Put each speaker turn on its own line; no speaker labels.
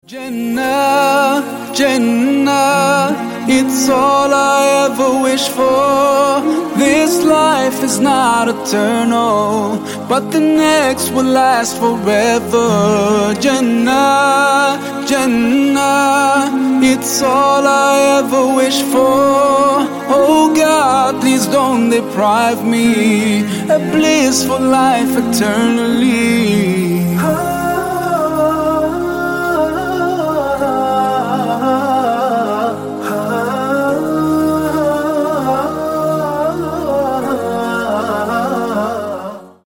Jannah, Jannah, it's all I ever wish for. This life is not eternal, but the next will last forever. Jannah, Jannah, it's all I ever wish for. Oh God, please don't deprive me a blissful life eternally.